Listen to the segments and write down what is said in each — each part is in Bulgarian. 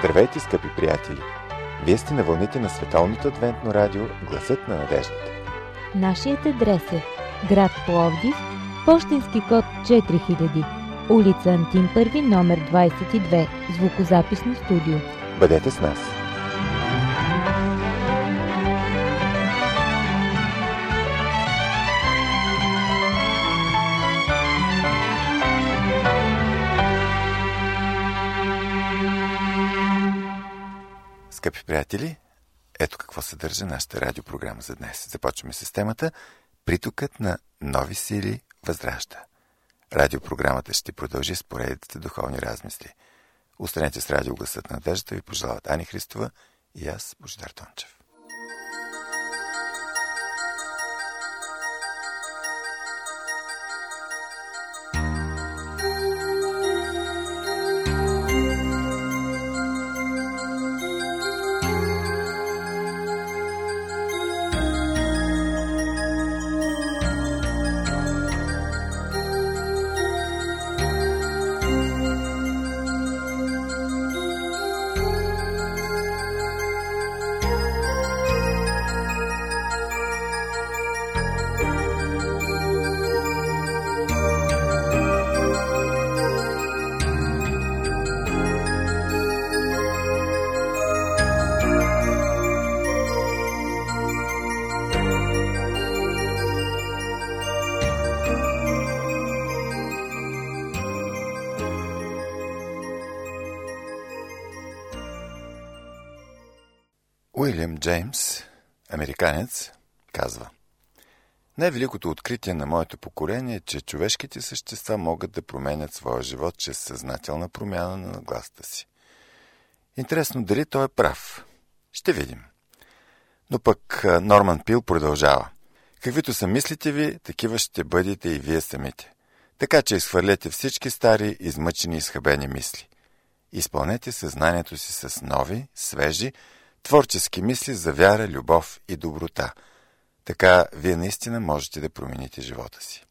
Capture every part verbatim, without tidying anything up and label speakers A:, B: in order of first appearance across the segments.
A: Здравейте, скъпи приятели! Вие сте на вълните на Световното адвентно радио Гласът на надеждата.
B: Нашият адрес е град Пловдив, пощенски код четири хиляди, улица Антим първи, номер двадесет и две, звукозаписно студио.
A: Бъдете с нас! Скъпи приятели, ето какво съдържа нашата радиопрограма за днес. Започваме с темата "Притокът на нови сили възражда". Радиопрограмата ще продължи с поредицата духовни размисли. Останете с радио Гласът на надеждата, ви пожелават Ани Христова и аз, Божидар Тончев. Уилям Джеймс, американец, казва: "Най-великото откритие на моето поколение е, че човешките същества могат да променят своя живот чрез съзнателна промяна на нагласата си. Интересно, дали той е прав? Ще видим." Но пък Норман Пил продължава: "Каквито са мислите ви, такива ще бъдете и вие самите. Така че изхвърлете всички стари, измъчени и изхабени мисли. Изпълнете съзнанието си с нови, свежи, творчески мисли за вяра, любов и доброта. Така вие наистина можете да промените живота си."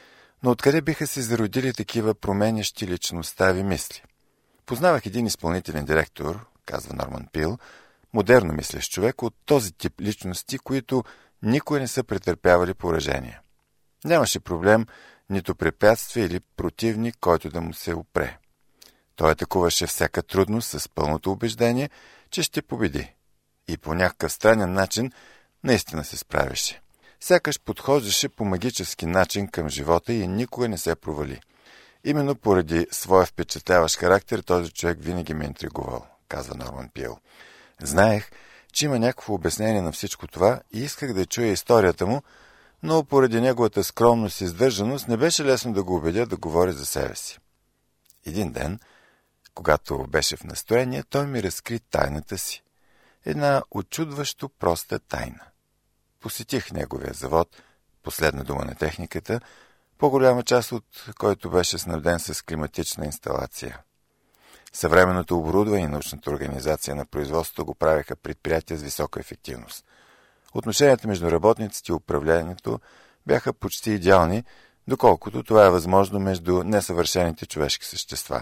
A: Но откъде биха се зародили такива променящи личността ви мисли? Познавах един изпълнителен директор, казва Норман Пил, модерно мислещ човек от този тип личности, които никой не са претърпявали поражения. Нямаше проблем, нито препятствие или противник, който да му се опре. Той атакуваше всяка трудност с пълното убеждение, че ще победи. И по някакъв странен начин наистина се справяше. Сякаш подхождаше по магически начин към живота и никога не се провали. Именно поради своя впечатляващ характер този човек винаги ме интригувал, казва Норман Пил. Знаех, че има някакво обяснение на всичко това и исках да чуя историята му, но поради неговата скромност и сдържаност не беше лесно да го убедя да говори за себе си. Един ден, когато беше в настроение, той ми разкри тайната си. Една очудващо проста тайна. Посетих неговия завод, последна дума на техниката, по-голяма част от който беше снабден с климатична инсталация. Съвременното оборудване и научната организация на производството го правеха предприятия с висока ефективност. Отношенията между работниците и управлението бяха почти идеални, доколкото това е възможно между несъвършените човешки същества.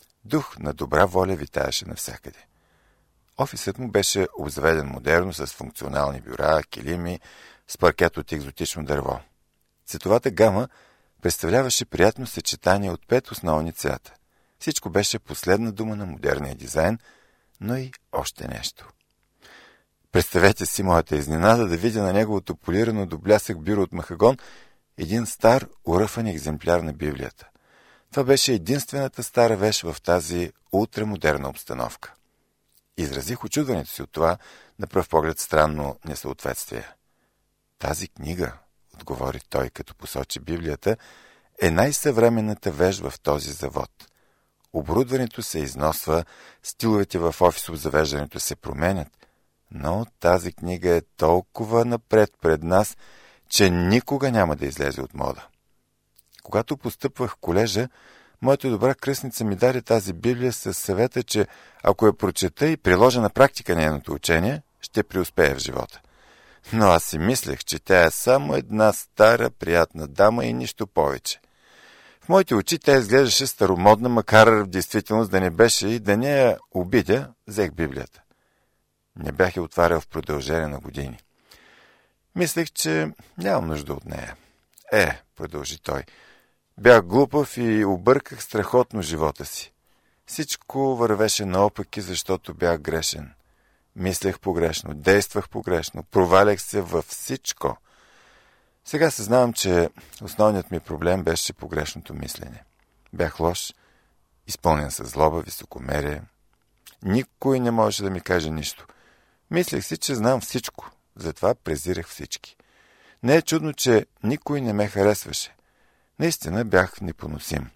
A: Дух на добра воля витаеше навсякъде. Офисът му беше обзаведен модерно с функционални бюра, килими, с паркет от екзотично дърво. Цветовата гама представляваше приятно съчетание от пет основни цвята. Всичко беше последна дума на модерния дизайн, но и още нещо. Представете си моята изненада да видя на неговото полирано до блясък бюро от махагон един стар, уръфан екземпляр на Библията. Това беше единствената стара вещ в тази ултрамодерна обстановка. Изразих очудването си от това, на пръв поглед странно несъответствие. "Тази книга", отговори той, като посочи Библията, "е най-съвременната вещ в този завод. Оборудването се износва, стиловете в офис обзавеждането се променят, но тази книга е толкова напред пред нас, че никога няма да излезе от мода." Когато постъпвах в колежа, моята добра кръстница ми даде тази Библия със съвета, че ако я прочета и приложа на практика нейното учение, ще преуспея в живота. Но аз си мислех, че тя е само една стара, приятна дама и нищо повече. В В моите очи тя изглеждаше старомодна, макар в действителност да не беше, и да не я обидя, взех Библията. Не бях я отварял в продължение на години. Мислех, че нямам нужда от нея. Е, продължи той, бях глупав и обърках страхотно живота си. Всичко вървеше наопаки, защото бях грешен. Мислех погрешно, действах погрешно, провалях се във всичко. Сега съзнавам, че основният ми проблем беше погрешното мислене. Бях лош, изпълнен със злоба, високомерие. Никой не можеше да ми каже нищо. Мислех си, че знам всичко, затова презирах всички. Не е чудно, че никой не ме харесваше. Наистина бях непоносим.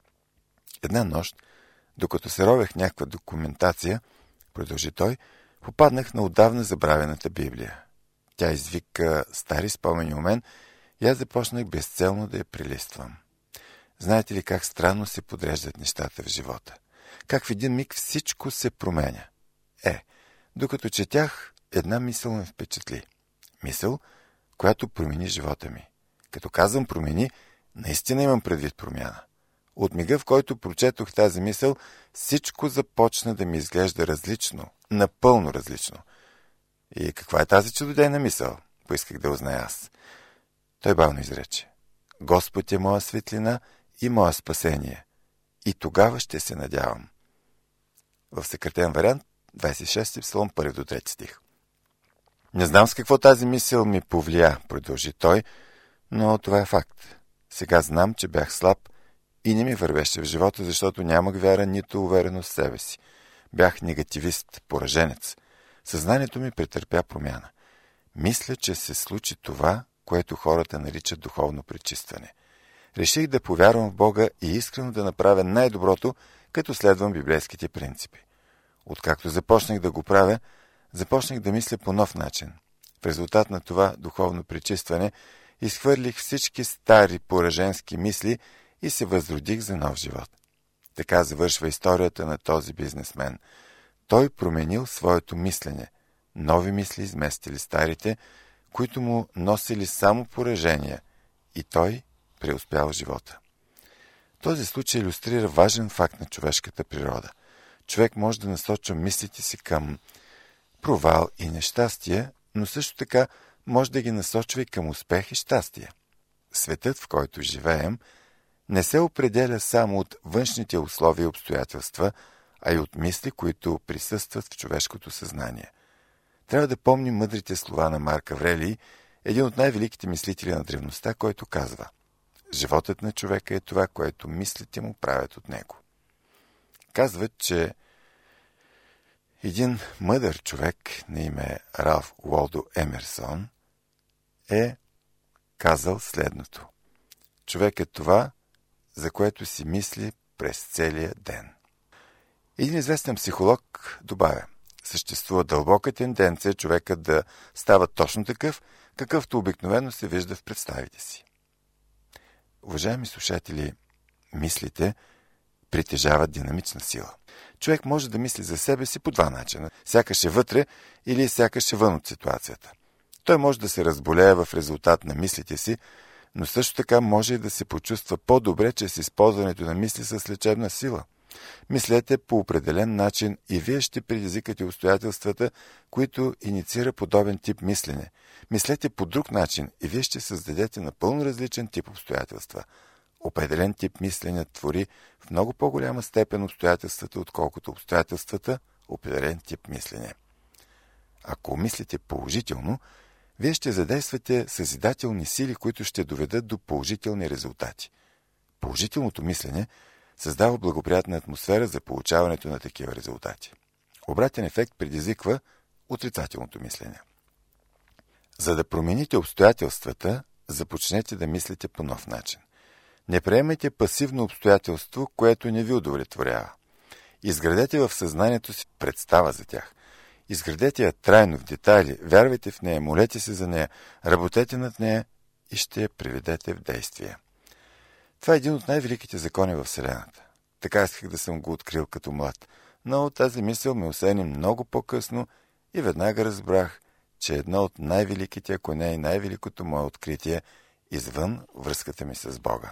A: Една нощ, докато се ровех някаква документация, продължи той, попаднах на отдавна забравената Библия. Тя извика стари спомени у мен и аз започнах безцелно да я прелиствам. Знаете ли как странно се подреждат нещата в живота? Как в един миг всичко се променя? Е, докато четях, една мисъл ме впечатли. Мисъл, която промени живота ми. Като казвам промени, наистина имам предвид промяна. От мига, в който прочетох тази мисъл, всичко започна да ми изглежда различно, напълно различно. И каква е тази чудодейна мисъл? Поисках да узная аз. Той бавно изрече. Господ е моя светлина и моя спасение. И тогава ще се надявам. В съкратен вариант, двадесет и шести псалом, първи до трети стих. Не знам с какво тази мисъл ми повлия, продължи той, но това е факт. Сега знам, че бях слаб и не ми вървеше в живота, защото нямах вяра, нито увереност в себе си. Бях негативист, пораженец. Съзнанието ми претърпя промяна. Мисля, че се случи това, което хората наричат духовно пречистване. Реших да повярвам в Бога и искрено да направя най-доброто, като следвам библейските принципи. Откакто започнах да го правя, започнах да мисля по нов начин. В резултат на това духовно пречистване изхвърлих всички стари пораженски мисли и се възродих за нов живот. Така завършва историята на този бизнесмен. Той променил своето мислене. Нови мисли изместили старите, които му носили само поражения, и той преуспял живота. Този случай илюстрира важен факт на човешката природа. Човек може да насочва мислите си към провал и нещастие, но също така може да ги насочва и към успех и щастие. Светът, в който живеем, не се определя само от външните условия и обстоятелства, а и от мисли, които присъстват в човешкото съзнание. Трябва да помним мъдрите слова на Марк Аврелий, един от най-великите мислители на древността, който казва: животът на човека е това, което мислите му правят от него. Казват, че един мъдър човек на име Ралф Уолдо Емерсон е казал следното: човек е това, за което си мисли през целия ден. Един известен психолог добавя: съществува дълбока тенденция човекът да става точно такъв, какъвто обикновено се вижда в представите си. Уважаеми слушатели, мислите притежават динамична сила. Човек може да мисли за себе си по два начина. Сякаш е вътре или сякаш е вън от ситуацията. Той може да се разболее в резултат на мислите си, но също така може и да се почувства по-добре чрез използването на мисли с лечебна сила. Мислете по определен начин и вие ще предизвикате обстоятелствата, които инициира подобен тип мислене. Мислете по друг начин и вие ще създадете напълно различен тип обстоятелства. Определен тип мислене твори в много по-голяма степен обстоятелствата, отколкото обстоятелствата определен тип мислене. Ако мислите положително, вие ще задействате съзидателни сили, които ще доведат до положителни резултати. Положителното мислене създава благоприятна атмосфера за получаването на такива резултати. Обратен ефект предизвиква отрицателното мислене. За да промените обстоятелствата, започнете да мислите по нов начин. Не приемайте пасивно обстоятелство, което не ви удовлетворява. Изградете в съзнанието си представа за тях. Изградете я трайно в детайли, вярвайте в нея, молете се за нея, работете над нея и ще я приведете в действие. Това е един от най-великите закони във Вселената. Така исках да съм го открил като млад, но тази мисъл ме осени много по-късно и веднага разбрах, че едно от най-великите, ако не и най-великото мое откритие, извън връзката ми с Бога.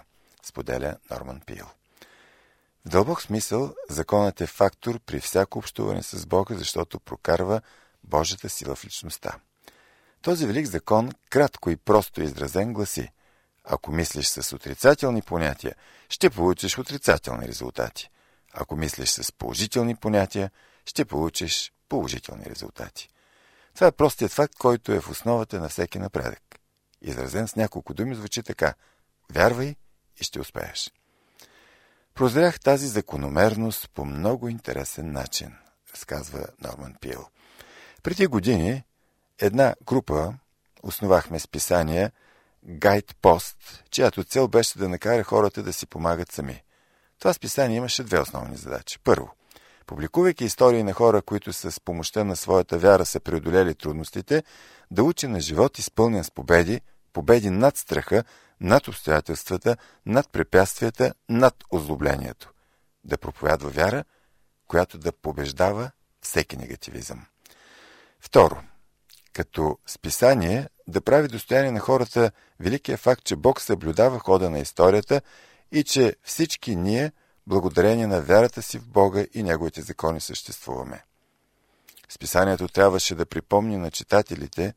A: споделя Норман Пил. В дълбок смисъл, законът е фактор при всяко общуване с Бога, защото прокарва Божията сила в личността. Този велик закон, кратко и просто изразен, гласи: ако мислиш с отрицателни понятия, ще получиш отрицателни резултати. Ако мислиш с положителни понятия, ще получиш положителни резултати. Това е простият факт, който е в основата на всеки напредък. Изразен с няколко думи звучи така: вярвай и ще успееш. Прозрях тази закономерност по много интересен начин, разказва Норман Пил. Преди години една група основахме списание Гайдпост, чиято цел беше да накара хората да си помагат сами. Това списание имаше две основни задачи. Първо, публикувайки истории на хора, които с помощта на своята вяра са преодолели трудностите, да учи на живот, изпълнен с победи, победи над страха, над обстоятелствата, над препятствията, над озлоблението. Да проповядва вяра, която да побеждава всеки негативизъм. Второ, като списание да прави достояние на хората великия факт, че Бог съблюдава хода на историята и че всички ние, благодарение на вярата си в Бога и Неговите закони, съществуваме. Списанието трябваше да припомни на читателите,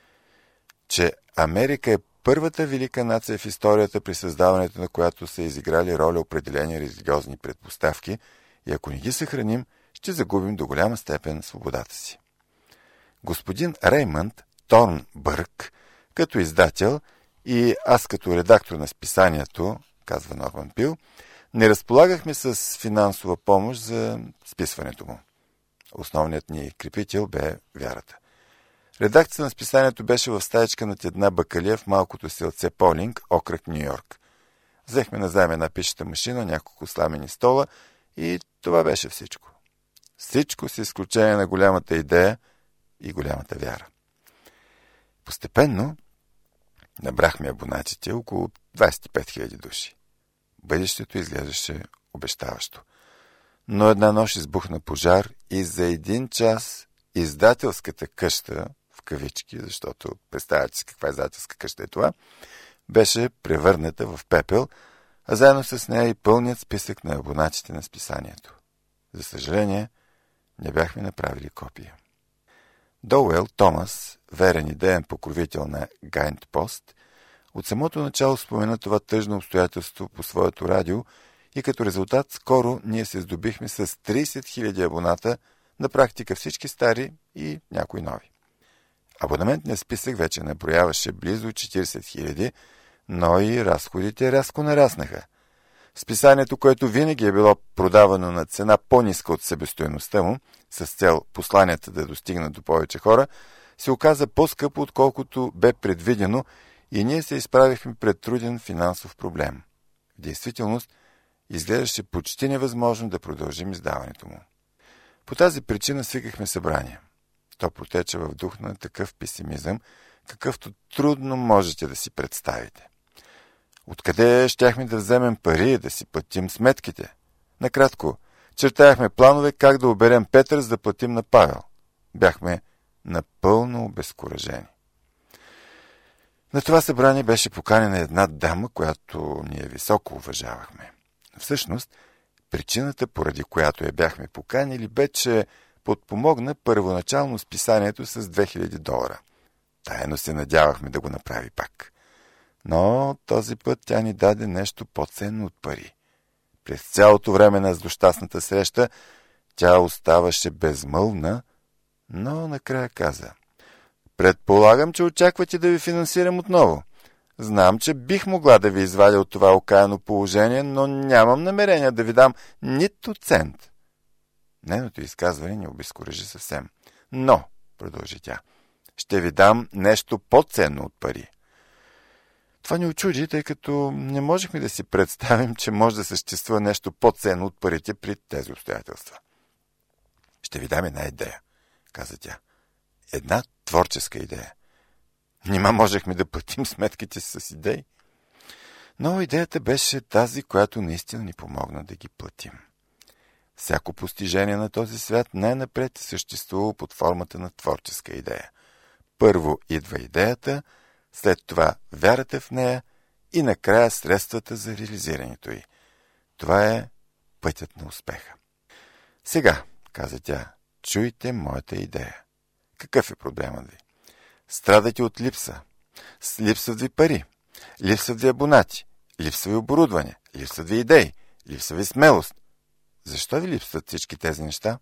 A: че Америка е първата велика нация в историята, при създаването на която са изиграли роля определени религиозни предпоставки, и ако не ги съхраним, ще загубим до голяма степен свободата си. Господин Реймънд Торнбърг, като издател и аз като редактор на списанието, казва Норман Пил, не разполагахме с финансова помощ за списването му. Основният ни крепител бе вярата. Редакцията на списанието беше в стаечка над една бакалия в малкото селце Полинг, окръг Ню-Йорк. Взехме назаем една пишеща машина, няколко сламени стола и това беше всичко. Всичко с изключение на голямата идея и голямата вяра. Постепенно набрахме абонатите около двадесет и пет хиляди души. Бъдещето изглеждаше обещаващо. Но една нощ избухна пожар и за един час издателската къща, в кавички, защото представяте си каква издателска къща е това, беше превърната в пепел, а заедно с нея и пълният списък на абонатите на списанието. За съжаление, не бяхме направили копия. Доуел Томас, верен идеен покровител на Гайдпост, от самото начало спомена това тъжно обстоятелство по своето радио и като резултат скоро ние се здобихме с тридесет хиляди абоната, на практика всички стари и някои нови. Абонаментният списък вече наброяваше близо четиридесет хиляди, но и разходите рязко нараснаха. Списанието, което винаги е било продавано на цена по-ниска от себестойността му, с цел посланията да достигнат до повече хора, се оказа по-скъпо, отколкото бе предвидено, и ние се изправихме пред труден финансов проблем. В действителност, изглеждаше почти невъзможно да продължим издаването му. По тази причина свикахме събрание. То протече в дух на такъв песимизъм, какъвто трудно можете да си представите. Откъде щяхме да вземем пари да си платим сметките? Накратко, чертаяхме планове как да оберем Петър, за да платим на Павел. Бяхме напълно обезкуражени. На това събрание беше поканена една дама, която ние високо уважавахме. Всъщност, причината, поради която я бяхме поканили, бе, че подпомогна първоначално списанието с две хиляди долара. Тайно се надявахме да го направи пак. Но този път тя ни даде нещо по-ценно от пари. През цялото време на злощастната среща тя оставаше безмълвна, но накрая каза: предполагам, че очаквате да ви финансирам отново. Знам, че бих могла да ви извадя от това окаяно положение, но нямам намерение да ви дам нито цент. Нейното изказване ни обезкуражи съвсем. Но, продължи тя, ще ви дам нещо по-ценно от пари. Това ни очуди, тъй като не можехме да си представим, че може да съществува нещо по-ценно от парите при тези обстоятелства. Ще ви дам една идея, каза тя. Една творческа идея. Нима можехме да платим сметките си с идеи? Но идеята беше тази, която наистина ни помогна да ги платим. Всяко постижение на този свят най-напред е съществувало под формата на творческа идея. Първо идва идеята, след това вярата в нея и накрая средствата за реализирането й. Това е пътят на успеха. Сега, каза тя, чуйте моята идея. Какъв е проблемът ви? Страдате от липса. Липсват ви пари. Липсват ви абонати. Липсва ви оборудване. Липсват ви идеи. Липсва ви смелост. Защо ви липсват всички тези неща?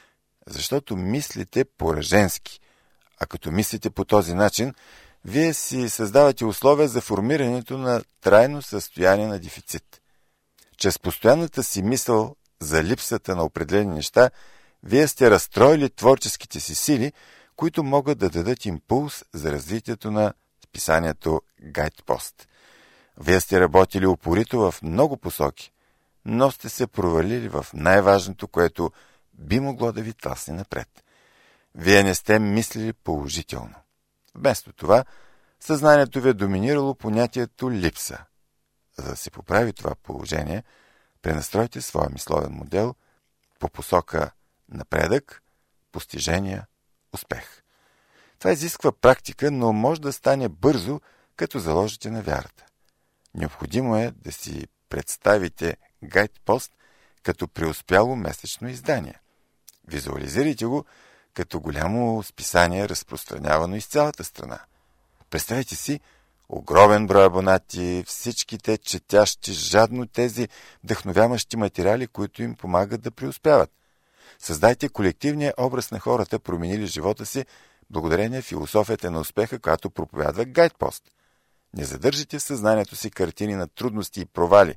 A: Защото мислите пораженски. А като мислите по този начин, вие си създавате условия за формирането на трайно състояние на дефицит. Чрез постоянната си мисъл за липсата на определени неща, вие сте разстроили творческите си сили, които могат да дадат импулс за развитието на списанието Гайдпост. Вие сте работили упорито в много посоки, но сте се провалили в най-важното, което би могло да ви тласне напред. Вие не сте мислили положително. Вместо това, съзнанието ви е доминирало понятието липса. За да се поправи това положение, пренастройте своя мисловен модел по посока напредък, постижения, успех. Това изисква практика, но може да стане бързо, като заложите на вярата. Необходимо е да си представите Гайдпост като преуспяло месечно издание. Визуализирайте го като голямо списание, разпространявано из цялата страна. Представете си огромен брой абонати, всичките четящи жадно тези вдъхновяващи материали, които им помагат да преуспяват. Създайте колективния образ на хората, променили живота си, благодарение философията на успеха, която проповядва Гайдпост. Не задържите в съзнанието си картини на трудности и провали,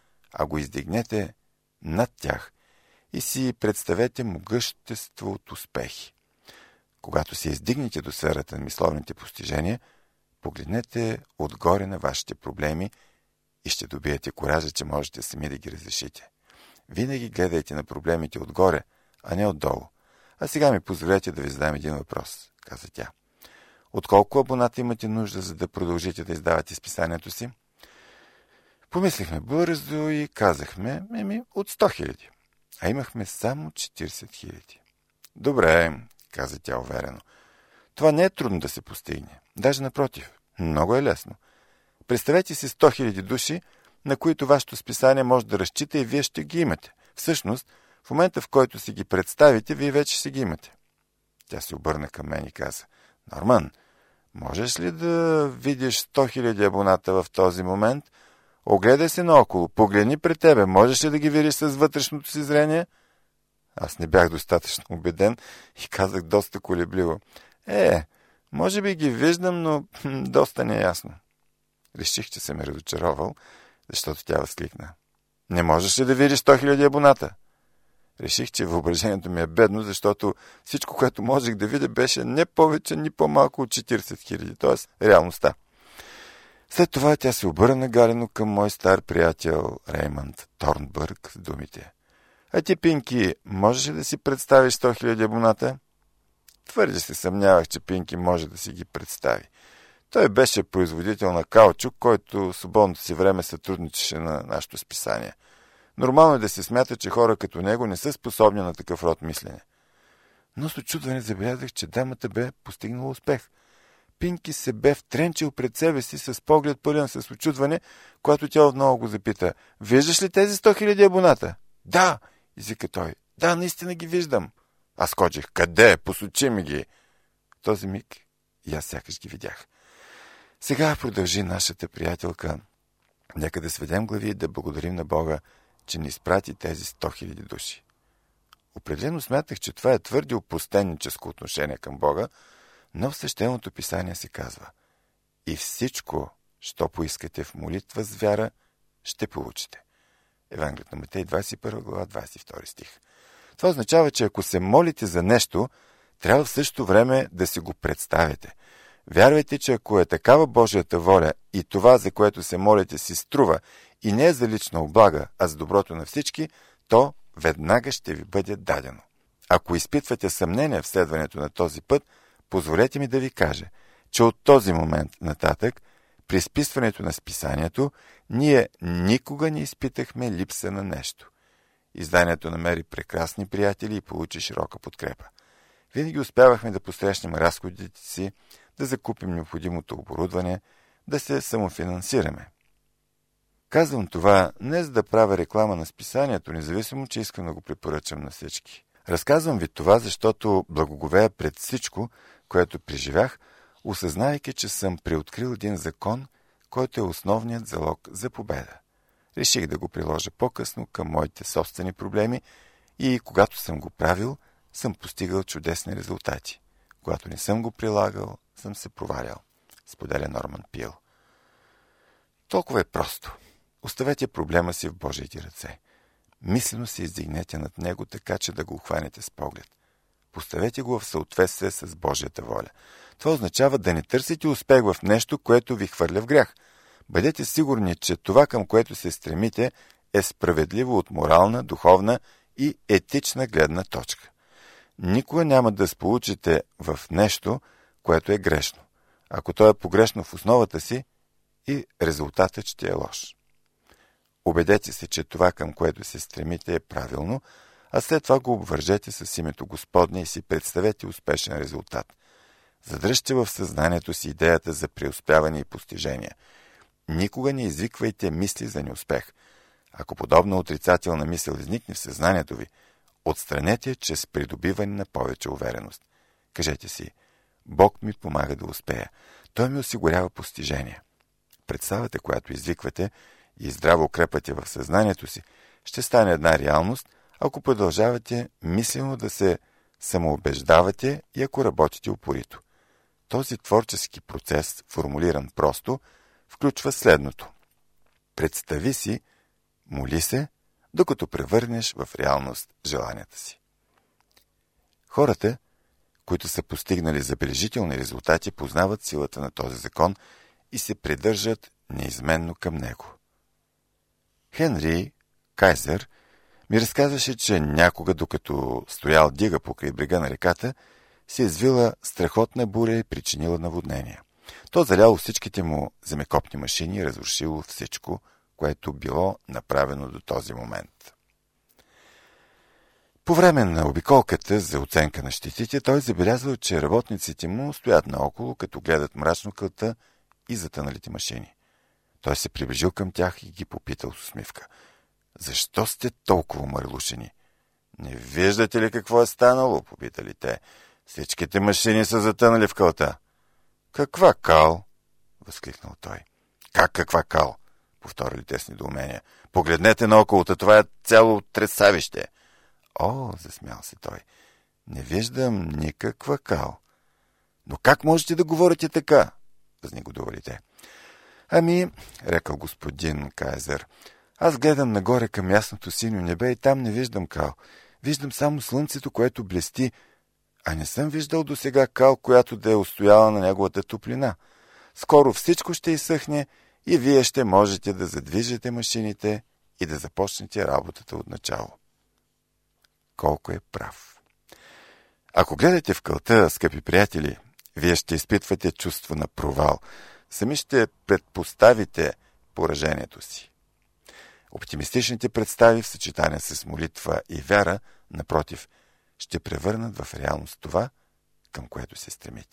A: а го издигнете над тях и си представете могъщество от успехи. Когато се издигнете до сферата на мисловните постижения, погледнете отгоре на вашите проблеми и ще добиете коража, че можете сами да ги разрешите. Винаги гледайте на проблемите отгоре, а не отдолу. А сега ми позволете да ви задам един въпрос, каза тя. От колко абоната имате нужда, за да продължите да издавате списанието си? Помислихме бързо и казахме, еми, от сто хиляди. А имахме само четиридесет хиляди. Добре, каза тя уверено. Това не е трудно да се постигне. Даже напротив, много е лесно. Представете си сто хиляди души, на които вашето списание може да разчита и вие ще ги имате. Всъщност, в момента, в който си ги представите, вие вече си ги имате. Тя се обърна към мен и каза, Норман, можеш ли да видиш сто хиляди абоната в този момент? Огледай се наоколо, погледни пред тебе, можеш ли да ги видиш с вътрешното си зрение? Аз не бях достатъчно убеден и казах доста колебливо. Е, може би ги виждам, но хм, доста неясно. Реших, че се ме разочаровал, защото тя възкликна. Не можеш ли да видиш сто хиляди абоната? Реших, че въображението ми е бедно, защото всичко, което можех да видя, беше не повече, ни по-малко от четиридесет хиляди, т.е. реалността. След това тя се обърна галено към мой стар приятел Реймънд Торнбърг с думите. А ти, Пинки, можеш ли да си представиш сто хиляди абоната? Твърде се съмнявах, че Пинки може да си ги представи. Той беше производител на каучук, който свободното си време сътрудничеше на нашето списание. Нормално е да се смята, че хора като него не са способни на такъв род мислене. Но с очудване забелязах, че дамата бе постигнала успех. Пинки се бе втренчил пред себе си с поглед пълен с очудване, когато тя отново го запита. Виждаш ли тези сто хиляди абоната? Да, извика той. Да, наистина ги виждам. Аз скочих. Къде? Посочи ми ги. В този миг и аз сякаш ги видях. Сега продължи нашата приятелка. Нека да сведем глави и да благодарим на Бога, че ни изпрати тези сто хиляди души. Определено смятах, че това е твърде опростенническо отношение към Бога, но в свещеното писание се казва: и всичко, що поискате в молитва с вяра, ще получите. Евангелието на Матей, двадесет и първа глава, двадесет и втори стих. Това означава, че ако се молите за нещо, трябва в същото време да си го представите. Вярвайте, че ако е такава Божията воля и това, за което се молите, си струва и не е за лична облага, а за доброто на всички, то веднага ще ви бъде дадено. Ако изпитвате съмнение в следването на този път, позволете ми да ви кажа, че от този момент нататък, при списването на списанието, ние никога не изпитахме липса на нещо. Изданието намери прекрасни приятели и получи широка подкрепа. Винаги успявахме да посрещнем разходите си, да закупим необходимото оборудване, да се самофинансираме. Казвам това не за да правя реклама на списанието, независимо, че искам да го препоръчам на всички. Разказвам ви това, защото благоговея пред всичко, което преживях, осъзнавайки, че съм преоткрил един закон, който е основният залог за победа. Реших да го приложа по-късно към моите собствени проблеми и когато съм го правил, съм постигал чудесни резултати. Когато не съм го прилагал, съм се провалял, споделя Норман Пил. Толкова е просто. Оставете проблема си в Божиите ръце. Мислено се издигнете над него, така че да го хванете с поглед. Поставете го в съответствие с Божията воля. Това означава да не търсите успех в нещо, което ви хвърля в грях. Бъдете сигурни, че това, към което се стремите, е справедливо от морална, духовна и етична гледна точка. Никога няма да сполучите в нещо, което е грешно. Ако то е погрешно в основата си, и резултатът ще е лош. Убедете се, че това, към което се стремите, е правилно, а след това го обвържете с името Господне и си представете успешен резултат. Задръжте в съзнанието си идеята за преуспяване и постижения. Никога не извиквайте мисли за неуспех. Ако подобна отрицателна мисъл изникне в съзнанието ви, отстранете чрез придобиване на повече увереност. Кажете си: Бог ми помага да успея. Той ми осигурява постижения. Представата, която извиквате и здраво укрепвате в съзнанието си, ще стане една реалност, ако продължавате мислено да се самоубеждавате и ако работите упорито. Този творчески процес, формулиран просто, включва следното. Представи си, моли се, докато превърнеш в реалност желанията си. Хората, които са постигнали забележителни резултати, познават силата на този закон и се придържат неизменно към него. Хенри Кайзер ми разказваше, че някога, докато стоял дига покрай брега на реката, се извила страхотна буря и причинила наводнения. То заляло всичките му земекопни машини и разрушило всичко, което било направено до този момент. По време на обиколката за оценка на щетите, той забелязал, че работниците му стоят наоколо, като гледат мрачно кълта и затъналите машини. Той се приближил към тях и ги попитал с усмивка: „Защо сте толкова мърлушени?“ „Не виждате ли какво е станало?“ попитали те. „Всичките машини са затънали в кълта.“ „Каква кал?“ възкликнал той. „Как каква кал?“ повторили те с недоумение. „Погледнете наоколо, това е цяло тресавище.“ „О“, засмял се той, „не виждам никаква кал.“ „Но как можете да говорите така?“ възнегодували те. „Ами“, рекал господин Кайзер, „аз гледам нагоре към ясното синьо небе и там не виждам кал. Виждам само слънцето, което блести, а не съм виждал досега кал, която да е устояла на неговата топлина. Скоро всичко ще изсъхне и вие ще можете да задвижите машините и да започнете работата от начало.“ Колко е прав. Ако гледате в кълта, скъпи приятели, вие ще изпитвате чувство на провал. Сами ще предпоставите поражението си. Оптимистичните представи в съчетание с молитва и вяра, напротив, ще превърнат в реалност това, към което се стремите.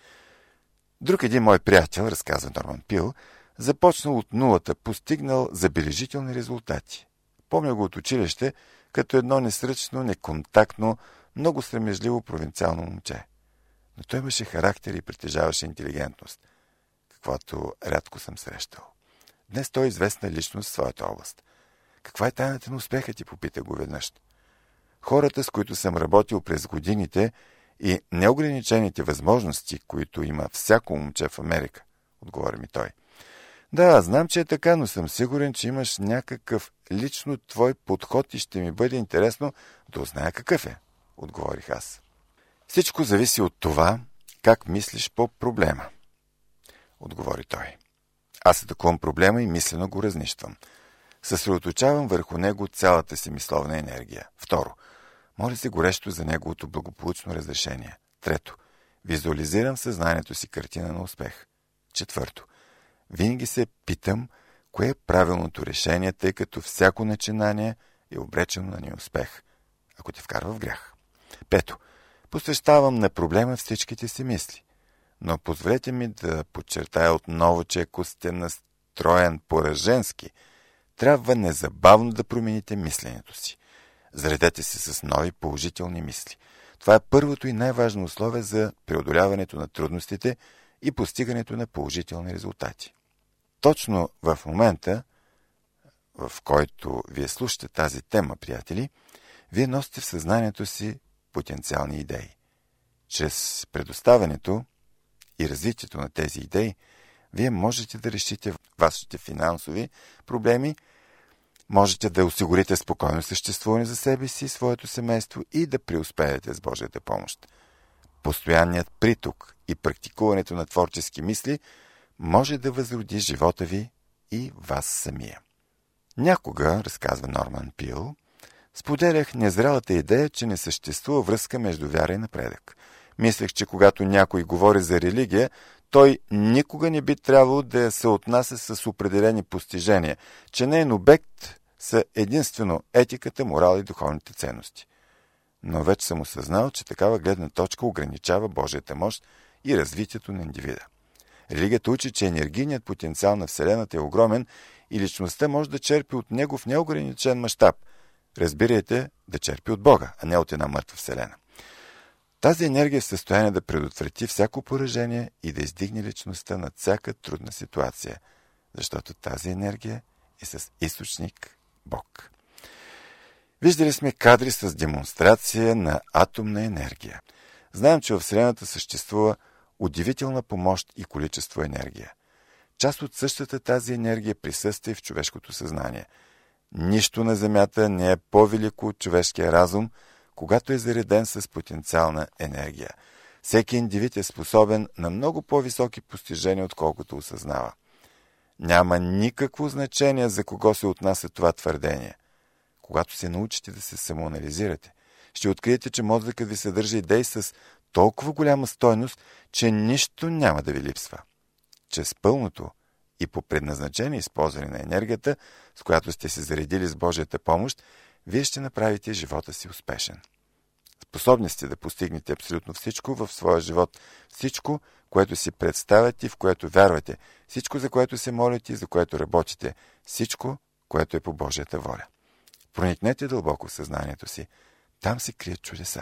A: Друг един мой приятел, разказва Норман Пил, започнал от нулата, постигнал забележителни резултати. Помня го от училище, като едно несръчно, неконтактно, много срамежливо провинциално момче. Но той имаше характер и притежаваше интелигентност, каквато рядко съм срещал. Днес той е известна личност в своята област. „Каква е тайната на успеха ти?“ попита го веднъж. „Хората, с които съм работил през годините и неограничените възможности, които има всяко момче в Америка“, отговори ми той. „Да, знам, че е така, но съм сигурен, че имаш някакъв лично твой подход и ще ми бъде интересно да узная какъв е“, отговорих аз. „Всичко зависи от това, как мислиш по проблема“, отговори той. „Аз атакувам проблема и мислено го разнищвам. Съсредоточавам върху него цялата си мисловна енергия. Второ, моля се горещо за неговото благополучно разрешение. Трето, визуализирам в съзнанието си картина на успех. Четвърто, винаги се питам кое е правилното решение, тъй като всяко начинание е обречено на неуспех, ако те вкарва в грях. Пето, посвещавам на проблема всичките си мисли. Но позволете ми да подчертая отново, че ако сте настроен пораженски трябва незабавно да промените мисленето си. Заредете се с нови положителни мисли. Това е първото и най-важно условие за преодоляването на трудностите и постигането на положителни резултати. Точно в момента, в който вие слушате тази тема, приятели, вие носите в съзнанието си потенциални идеи. Чрез предоставянето и развитието на тези идеи, вие можете да решите вашите финансови проблеми, можете да осигурите спокойно съществуване за себе си и своето семейство и да преуспеете с Божията помощ. Постоянният приток и практикуването на творчески мисли може да възроди живота ви и вас самия. Някога, разказва Норман Пил, споделях незрелата идея, че не съществува връзка между вяра и напредък. Мислех, че когато някой говори за религия, той никога не би трябвало да се отнася с определени постижения, че нейн обект са единствено етиката, морал и духовните ценности. Но вече съм осъзнал, че такава гледна точка ограничава Божията мощ и развитието на индивида. Религията учи, че енергийният потенциал на Вселената е огромен и личността може да черпи от него в неограничен мащаб. Разбирайте, да черпи от Бога, а не от една мъртва Вселена. Тази енергия е в състояние да предотврати всяко поражение и да издигне личността над всяка трудна ситуация, защото тази енергия е с източник Бог. Виждали сме кадри с демонстрация на атомна енергия. Знаем, че в Вселената съществува удивителна помощ и количество енергия. Част от същата тази енергия присъства и в човешкото съзнание. Нищо на Земята не е по-велико от човешкия разум, когато е зареден с потенциална енергия. Всеки индивид е способен на много по-високи постижения, отколкото осъзнава. Няма никакво значение за кого се отнася това твърдение. Когато се научите да се самоанализирате, ще откриете, че мозъкът ви съдържа идеи с толкова голяма стойност, че нищо няма да ви липсва. Чрез пълното и по предназначение използване на енергията, с която сте се заредили с Божията помощ, вие ще направите живота си успешен. Способни сте да постигнете абсолютно всичко в своя живот, всичко, което си представяте и в което вярвате, всичко, за което се молите и за което работите, всичко, което е по Божията воля. Проникнете дълбоко в съзнанието си. Там се крият чудеса.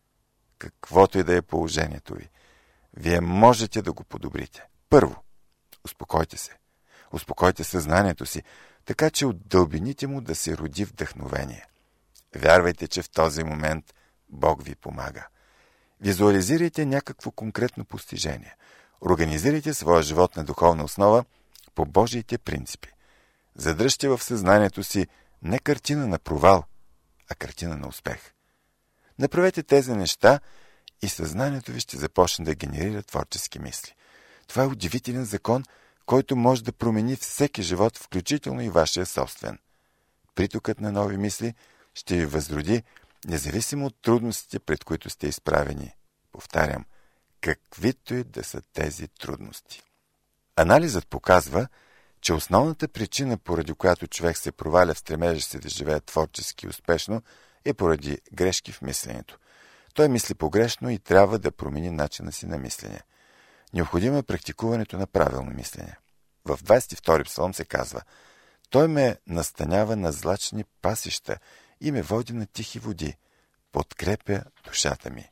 A: Каквото и да е положението ви, вие можете да го подобрите. Първо, успокойте се. Успокойте съзнанието си, така че от дълбините му да се роди вдъхновение. Вярвайте, че в този момент Бог ви помага. Визуализирайте някакво конкретно постижение. Организирайте своя живот на духовна основа по Божиите принципи. Задръжте в съзнанието си не картина на провал, а картина на успех. Направете тези неща и съзнанието ви ще започне да генерира творчески мисли. Това е удивителен закон, който може да промени всеки живот, включително и вашия собствен. Притокът на нови мисли ще ви възроди, независимо от трудностите, пред които сте изправени. Повтарям, каквито и да са тези трудности. Анализът показва, че основната причина, поради която човек се проваля в стремежа си да живее творчески и успешно, е поради грешки в мисленето. Той мисли погрешно и трябва да промени начина си на мислене. Необходимо е практикуването на правилно мислене. В двадесет и втори псалом се казва: Той ме настанява на злачни пасища и ме води на тихи води, подкрепя душата ми.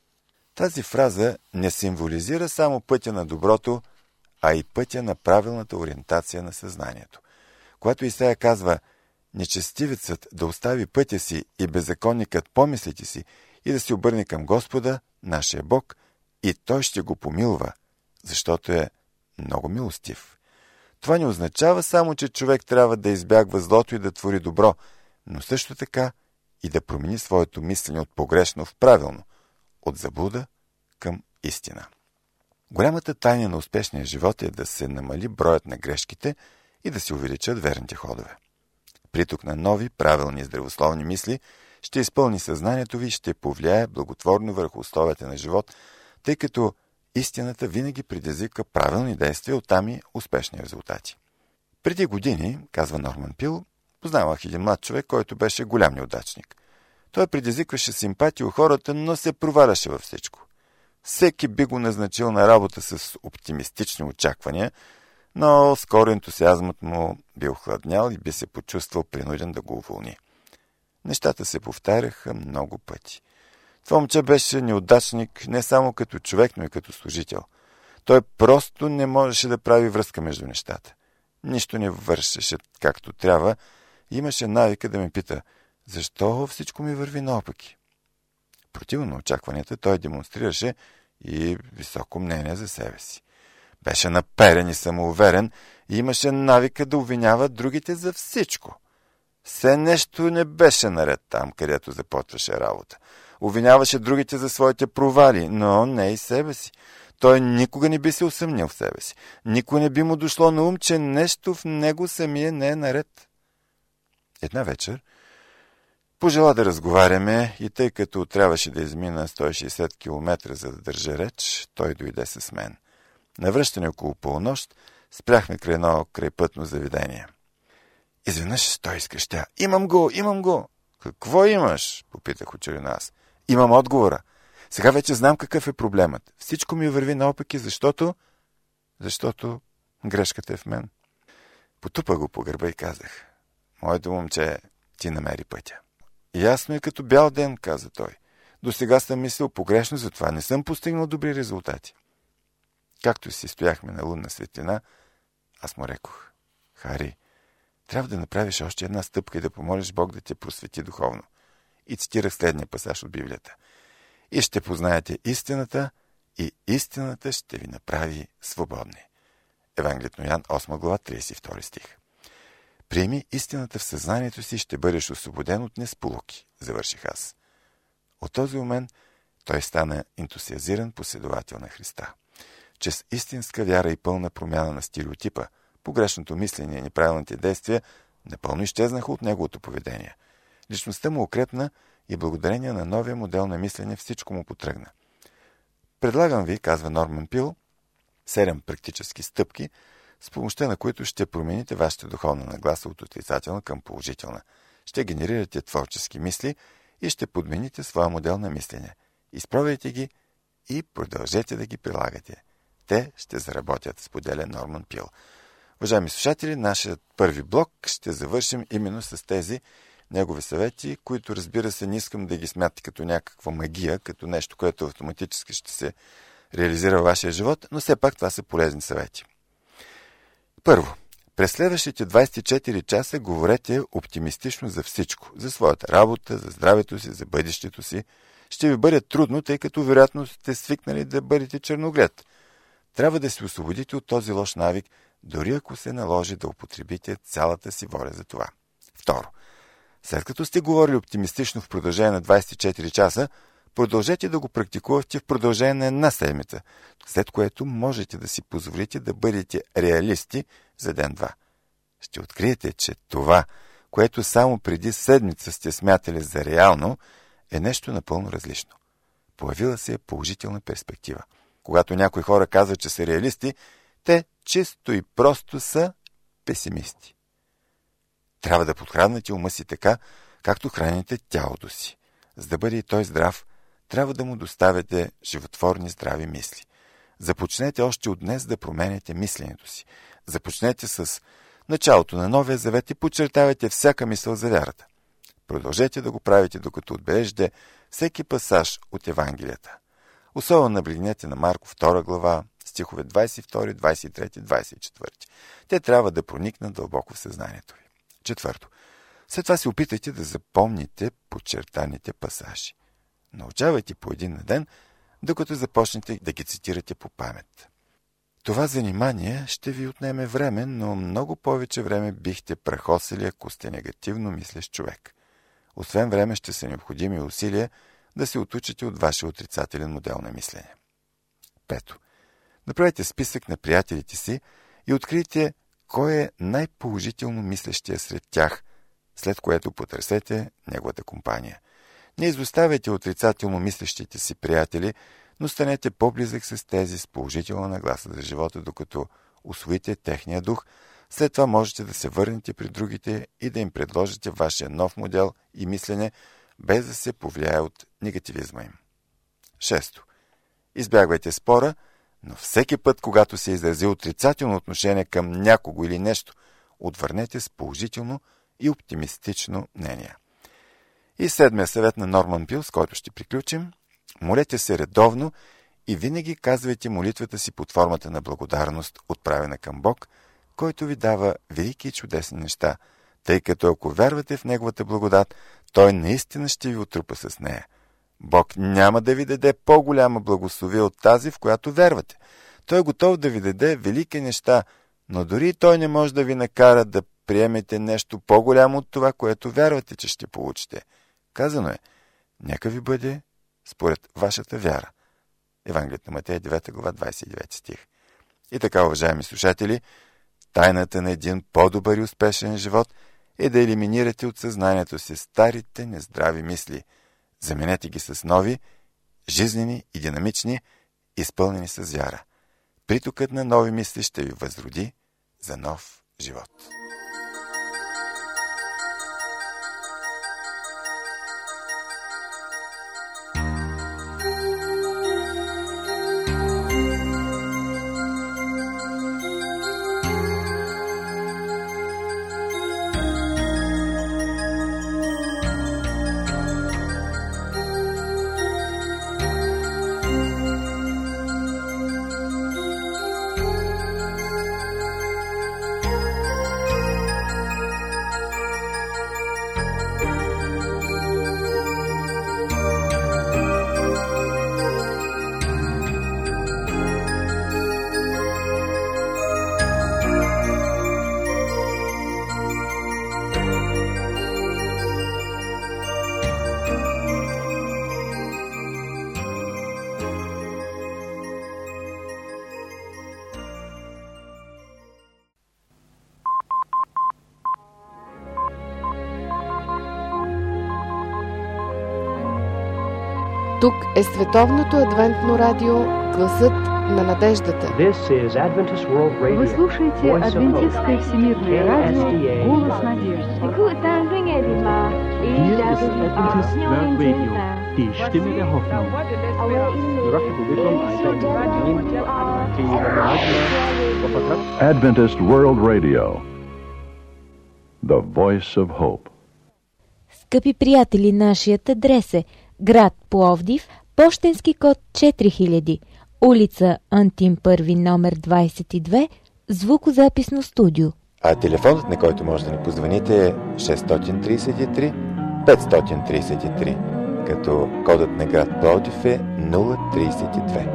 A: Тази фраза не символизира само пътя на доброто, а и пътя на правилната ориентация на съзнанието. Когато Исаия казва: Нечестивецът да остави пътя си и беззаконникът помислите си и да се обърне към Господа, нашия Бог, и Той ще го помилва, защото е много милостив. Това не означава само, че човек трябва да избягва злото и да твори добро, но също така и да промени своето мислене от погрешно в правилно, от заблуда към истина. Голямата тайна на успешния живот е да се намали броят на грешките и да се увеличат верните ходове. Приток на нови, правилни и здравословни мисли ще изпълни съзнанието ви и ще повлияе благотворно върху условията на живот, тъй като истината винаги предизвика правилни действия, оттам и успешни резултати. Преди години, казва Норман Пил, познавах един млад човек, който беше голям неудачник. Той предизвикваше симпатия у хората, но се проваляше във всичко. Всеки би го назначил на работа с оптимистични очаквания, но скоро ентусиазмът му би охладнял и би се почувствал принуден да го уволни. Нещата се повтаряха много пъти. Това момче беше неудачник не само като човек, но и като служител. Той просто не можеше да прави връзка между нещата. Нищо не вършеше както трябва и имаше навика да ме пита, защо всичко ми върви наопаки. Противно на очакванията, той демонстрираше и високо мнение за себе си. Беше наперен и самоуверен и имаше навика да обвинява другите за всичко. Все нещо не беше наред там, където започваше работа. Обвиняваше другите за своите провали, но не и себе си. Той никога не би се усъмнил в себе си. Никога не би му дошло на ум, че нещо в него самия не е наред. Една вечер пожела да разговаряме и тъй като трябваше да измина сто и шейсет километра, за да държа реч, той дойде с мен. На връщане около полунощ спряхме край едно крайпътно заведение. Изведнъж той изкрещя: „Имам го! Имам го!“ „Какво имаш?“ попитах учудено аз. „Имам отговора. Сега вече знам какъв е проблемът. Всичко ми върви наопаки, защото... Защото грешката е в мен.“ Потупа го по гърба и казах: „Моето момче, ти намери пътя.“ „Ясно е като бял ден“, каза той. „До сега съм мислил погрешно, затова не съм постигнал добри резултати.“ Както си стояхме на лунна светлина, аз му рекох: „Хари, трябва да направиш още една стъпка и да помолиш Бог да те просвети духовно.“ И цитирах следния пасаж от Библията: „И ще познаете истината, и истината ще ви направи свободни.“ Евангелието на Йоан, осма глава, тридесет и втори стих. „Приеми истината в съзнанието си и ще бъдеш освободен от несполуки“, завърших аз. От този момент той стана ентусиазиран последовател на Христа. Чрез истинска вяра и пълна промяна на стереотипа, погрешното мислене и неправилните действия напълно изчезнаха от неговото поведение. Личността му укрепна и благодарение на новия модел на мислене всичко му потръгна. Предлагам ви, казва Норман Пил, седем практически стъпки, с помощта на които ще промените вашата духовна нагласа от отрицателна към положителна. Ще генерирате творчески мисли и ще подмените своя модел на мислене. Изпробвайте ги и продължете да ги прилагате. Те ще заработят, споделя Норман Пил. Уважаеми слушатели, нашият първи блок ще завършим именно с тези негови съвети, които, разбира се, не искам да ги смятате като някаква магия, като нещо, което автоматически ще се реализира във вашия живот, но все пак това са полезни съвети. Първо, през следващите двадесет и четири часа говорете оптимистично за всичко. За своята работа, за здравето си, за бъдещето си. Ще ви бъде трудно, тъй като вероятно сте свикнали да бъдете черноглед. Трябва да се освободите от този лош навик, дори ако се наложи да употребите цялата си воля за това. Второ, след като сте говорили оптимистично в продължение на двадесет и четири часа, продължете да го практикувате в продължение на една седмица, след което можете да си позволите да бъдете реалисти за ден-два. Ще откриете, че това, което само преди седмица сте смятали за реално, е нещо напълно различно. Появила се положителна перспектива. Когато някои хора казват, че са реалисти, те чисто и просто са песимисти. Трябва да подхранвате ума си така, както храните тялото си. За да бъде и той здрав, трябва да му доставяте животворни здрави мисли. Започнете още от днес да променяте мисленето си. Започнете с началото на Новия Завет и подчертавайте всяка мисъл за вярата. Продължете да го правите, докато отбележите всеки пасаж от Евангелията. Особено наблегнете на Марко втора глава, стихове двадесет и втори, двадесет и трети, двадесет и четвърти. Те трябва да проникнат дълбоко в съзнанието ви. Четвърто. След това се опитайте да запомните подчертаните пасажи. Научавайте по един на ден, докато започнете да ги цитирате по памет. Това занимание ще ви отнеме време, но много повече време бихте прахосали, ако сте негативно мислещ човек. Освен време ще са необходими усилия да се отучите от вашия отрицателен модел на мислене. Пето. Направете списък на приятелите си и открийте кой е най-положително мислещия сред тях, след което потърсете неговата компания. Не изоставяйте отрицателно мислещите си приятели, но станете по-близък с тези с положителна нагласа за живота, докато усвоите техния дух. След това можете да се върнете при другите и да им предложите вашия нов модел и мислене, без да се повлияе от негативизма им. Шесто. Избягвайте спора, но всеки път, когато се изрази отрицателно отношение към някого или нещо, отвърнете с положително и оптимистично мнение. И седмия съвет на Норман Пил, с който ще приключим: молете се редовно и винаги казвайте молитвата си под формата на благодарност, отправена към Бог, който ви дава велики и чудесни неща, тъй като ако вярвате в Неговата благодат, Той наистина ще ви отрупа с нея. Бог няма да ви даде по-голяма благословия от тази, в която вярвате. Той е готов да ви даде велики неща, но дори Той не може да ви накара да приемете нещо по-голямо от това, което вярвате, че ще получите. Казано е: нека ви бъде според вашата вяра. Евангелието на Матея, девета глава, двадесет и девети стих. И така, уважаеми слушатели, тайната на един по-добър и успешен живот е да елиминирате от съзнанието си старите нездрави мисли. Заменете ги с нови, жизнени и динамични, изпълнени с вяра. Притокът на нови мисли ще ви възроди за нов живот.
C: Тук е Световното адвентно радио, гласът на надеждата.
D: Вы слушаете Адвентистское всемирное радио, голос надежды.
E: Die Stimme der Hoffnung.
F: Adventist World Radio, the voice of hope.
B: Скъпи приятели, нашият адрес е град Пловдив, пощенски код четири хиляди, улица Антим първи, номер двадесет и две, звукозаписно студио.
A: А телефонът, на който може да ни позвоните, е шест три три пет три три, като кодът на град Пловдив е нула тридесет и две.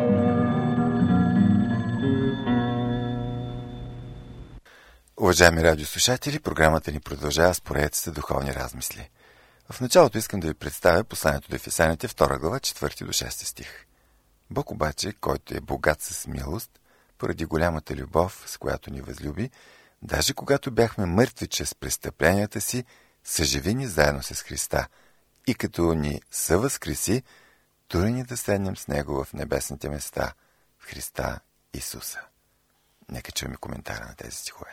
A: Уважаеми радиослушатели, програмата ни продължава с поредицата духовни размисли. В началото искам да ви представя посланието до Ефесяните, втора глава, четвърти до шести стих. Бог обаче, който е богат с милост, поради голямата любов, с която ни възлюби, даже когато бяхме мъртви чрез престъпленията си, съживи ни заедно с Христа, и като ни съвъзкреси, тури ни да седнем с Него в небесните места, в Христа Исуса. Нека чуем коментара на тези стихове.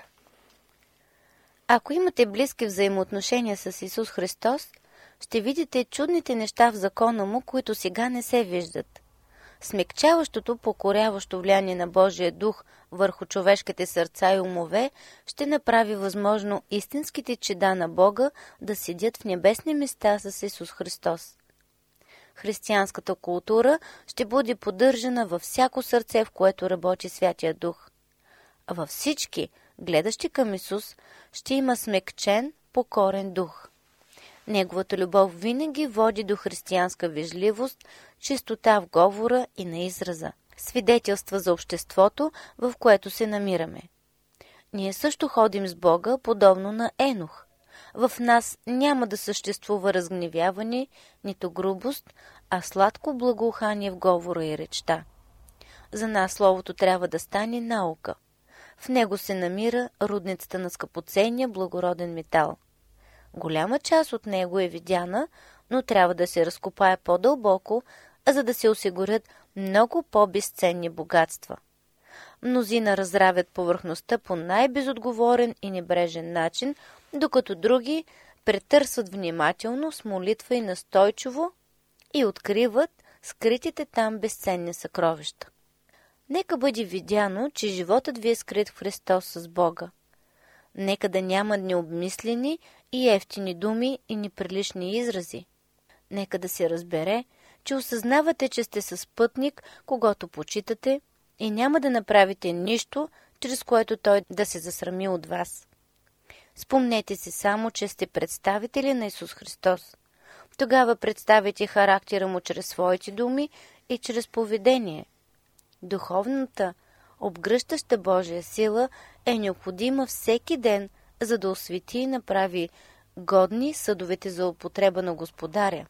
G: Ако имате близки взаимоотношения с Исус Христос, ще видите чудните неща в закона му, които сега не се виждат. Смекчаващото, покоряващо влияние на Божия дух върху човешките сърца и умове ще направи възможно истинските чеда на Бога да седят в небесни места с Исус Христос. Християнската култура ще бъде поддържана във всяко сърце, в което работи Святия Дух. А във всички, гледащи към Исус, ще има смекчен, покорен дух. Неговата любов винаги води до християнска вежливост, чистота в говора и на израза. Свидетелства за обществото, в което се намираме. Ние също ходим с Бога, подобно на Енох. В нас няма да съществува разгневяване, нито грубост, а сладко благоухание в говора и речта. За нас Словото трябва да стане наука. В него се намира рудницата на скъпоценния благороден метал. Голяма част от него е видяна, но трябва да се разкопае по-дълбоко, за да се осигурят много по-безценни богатства. Мнозина разравят повърхността по най-безотговорен и небрежен начин, докато други претърсват внимателно с молитва и настойчиво и откриват скритите там безценни съкровища. Нека бъде видяно, че животът ви е скрит в Христос с Бога. Нека да няма необмислени и евтини думи и неприлични изрази. Нека да се разбере, че осъзнавате, че сте със пътник, когото почитате, и няма да направите нищо, чрез което той да се засрами от вас. Спомнете си само, че сте представители на Исус Христос. Тогава представите характера му чрез своите думи и чрез поведение. Духовната, обгръщаща Божия сила е необходима всеки ден, за да освети и направи годни съдовете за употреба на Господаря.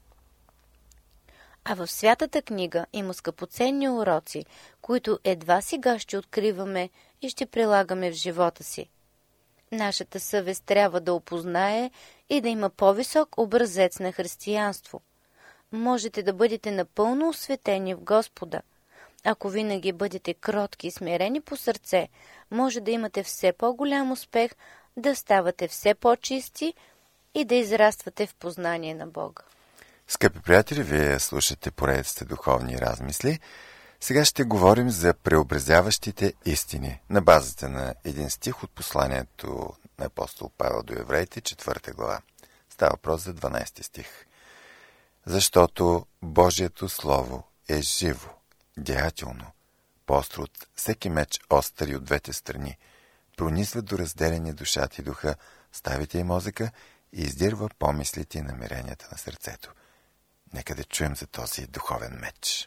G: А в Святата книга има скъпоценни уроци, които едва сега ще откриваме и ще прилагаме в живота си. Нашата съвест трябва да опознае и да има по-висок образец на християнство. Можете да бъдете напълно осветени в Господа. Ако винаги бъдете кротки и смирени по сърце, може да имате все по-голям успех, да ставате все по-чисти и да израствате в познание на Бога.
A: Скъпи приятели, вие слушате поредиците духовни размисли. Сега ще говорим за преобразяващите истини на базата на един стих от посланието на апостол Павел до евреите, четвърта глава. Става въпрос за дванайсти стих. Защото Божието Слово е живо, деятелно, по-остро от всеки меч остър и от двете страни, пронизва до разделяне душата и духа, ставите и мозъка и издирва помислите и намеренията на сърцето. Нека да чуем за този духовен меч.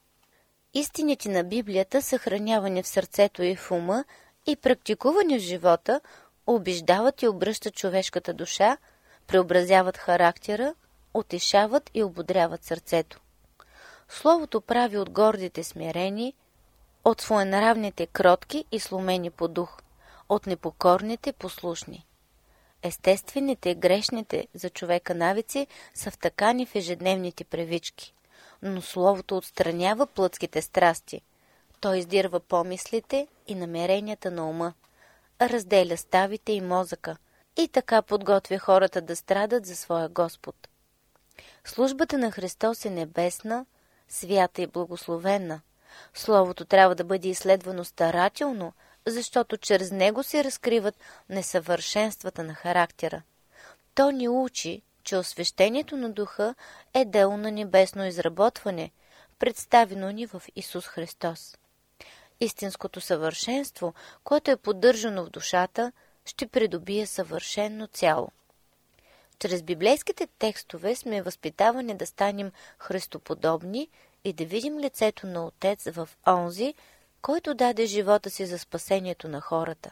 G: Истините на Библията, съхранявани в сърцето и в ума и практикувани в живота, убеждават и обръщат човешката душа, преобразяват характера, утешават и ободряват сърцето. Словото прави от гордите смирени, от своенравните кротки и сломени по дух, от непокорните послушни. Естествените, грешните за човека навици са втъкани в ежедневните привички, но Словото отстранява плътските страсти. Той издирва помислите и намеренията на ума, разделя ставите и мозъка и така подготвя хората да страдат за своя Господ. Службата на Христос е небесна, свята и благословена. Словото трябва да бъде изследвано старателно, защото чрез него се разкриват несъвършенствата на характера. То ни учи, че освещението на духа е дело на небесно изработване, представено ни в Исус Христос. Истинското съвършенство, което е поддържано в душата, ще придобие съвършено цяло. Чрез библейските текстове сме възпитавани да станем христоподобни и да видим лицето на Отец в онзи, който даде живота си за спасението на хората.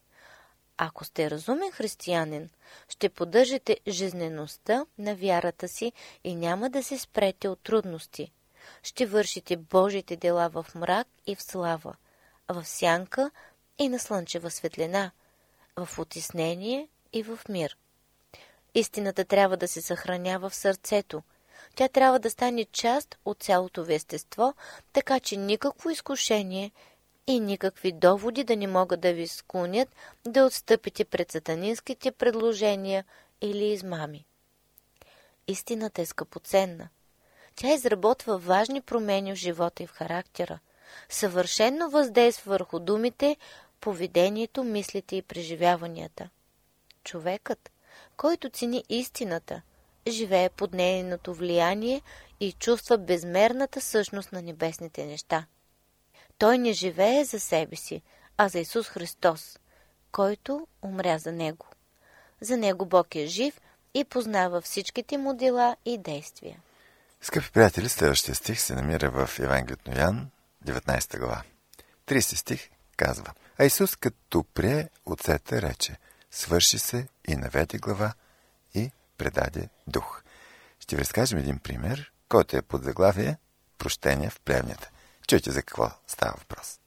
G: Ако сте разумен християнин, ще поддържате жизнеността на вярата си и няма да се спрете от трудности. Ще вършите Божите дела в мрак и в слава, в сянка и на слънчева светлина, в утеснение и в мир. Истината трябва да се съхранява в сърцето. Тя трябва да стане част от цялото ви естество, така че никакво изкушение и никакви доводи да не могат да ви склонят да отстъпите пред сатанинските предложения или измами. Истината е скъпоценна. Тя изработва важни промени в живота и в характера. Съвършенно въздейства върху думите, поведението, мислите и преживяванията. Човекът, който цени истината, живее под нейното влияние и чувства безмерната същност на небесните неща. Той не живее за себе си, а за Исус Христос, който умря за него. За него Бог е жив и познава всичките му дела и действия.
A: Скъпи приятели, следващия стих се намира в Евангелието на Йоан, деветнайсета глава. трийсети стих казва: А Исус, като прие оцета, рече: свърши се, и наведе глава и предаде дух. Ще ви разкажем един пример, който е под заглавие Прощение в плевнята. Чуйте за какво става въпрос.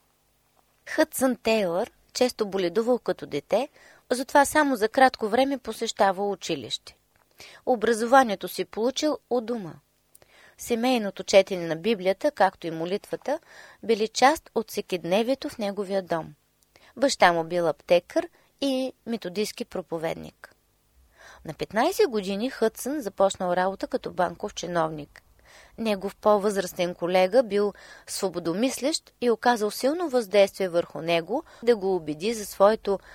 G: Хъдсън Тейлър често боледувал като дете, затова само за кратко време посещава училище. Образованието си получил у дома. Семейното четене на Библията, както и молитвата, били част от всекидневието в неговия дом. Баща му бил аптекар и методистки проповедник. На петнайсет години Хъдсън започнал работа като банков чиновник. Негов по-възрастен колега бил свободомислещ и оказал силно въздействие върху него да го убеди за своето